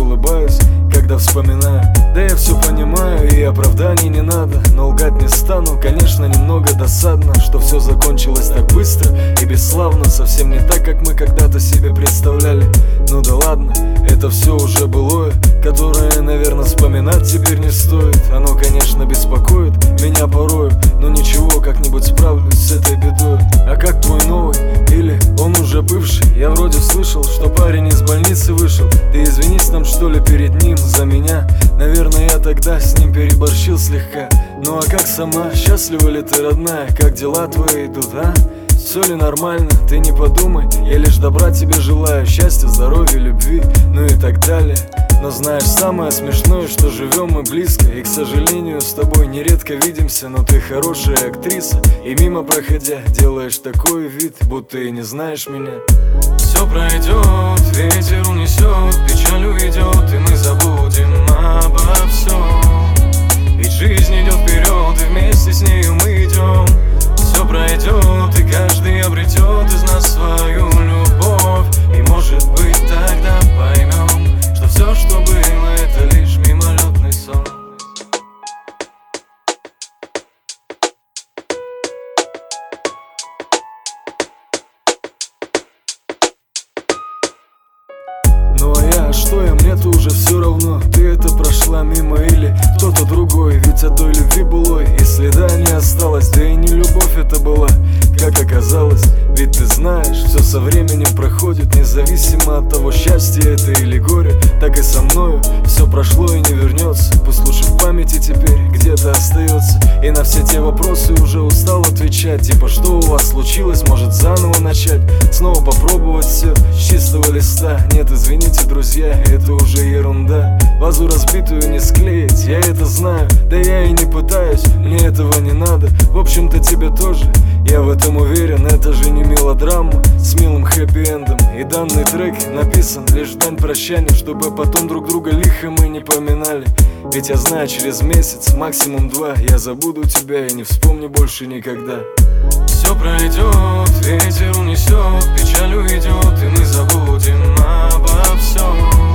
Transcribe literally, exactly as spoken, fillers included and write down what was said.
улыбаюсь, когда вспоминаю. Да я все понимаю, и оправданий не надо, но лгать не стану. Конечно, немного досадно, что все закончилось так быстро и бесславно. Совсем не так, как мы когда-то себе представляли. Ну да ладно, это все уже былое, которое, наверное, вспоминать теперь не стоит. Оно, конечно, беспокоит меня порою, но ничего, как-нибудь справлюсь с этой бедой. А как твой новый? Или он уже бывший? Я вроде слышал, что парень из больницы вышел. Ты извинись нам, что ли, перед ним за меня. Наверное, я тогда с ним переборщил слегка. Ну а как сама? Счастлива ли ты, родная? Как дела твои идут, а? Все ли нормально? Ты не подумай, я лишь добра тебе желаю. Счастья, здоровья, любви, ну и так далее. Но знаешь, самое смешное, что живем мы близко, и, к сожалению, с тобой нередко видимся. Но ты хорошая актриса, и мимо проходя делаешь такой вид, будто и не знаешь меня. Все пройдет, ветер унесет, печаль уйдет, и мы забудем обо всем. Ведь жизнь идет вперед, и вместе с нею мы идем. Все пройдет, и каждый обретет из нас свою любовь. И может быть тогда поймем, что все, что было, это лишь мимолетный сон. Ну а я, что я, мне-то уже все равно. Ты это прошла мимо или кто-то другой. Ведь от той любви былой и следа не осталось. Да и не любовь это была, как оказалось. Ведь ты знаешь, все со временем проходит, независимо от того, счастье это или горе. Так и со мною все прошло и не вернется. Пусть лучше в памяти теперь где-то остается. И на все те вопросы уже устал отвечать. Типа, что у вас случилось, может заново начать, снова попробовать все с чистого листа. Нет, извините, друзья, это уже ерунда. Вазу разбитую не склеить, я это знаю. Да я и не пытаюсь, мне этого не надо. В общем-то тебе тоже, я в этом уверен. Это же не мелодрама с милым хэппи-эндом. И данный трек написан лишь в дань прощания, чтобы потом друг друга лихо мы не поминали. Ведь я знаю, через месяц, максимум два, я забуду тебя и не вспомню больше никогда. Все пройдет, ветер унесет, печаль уйдет, и мы забудем обо всем.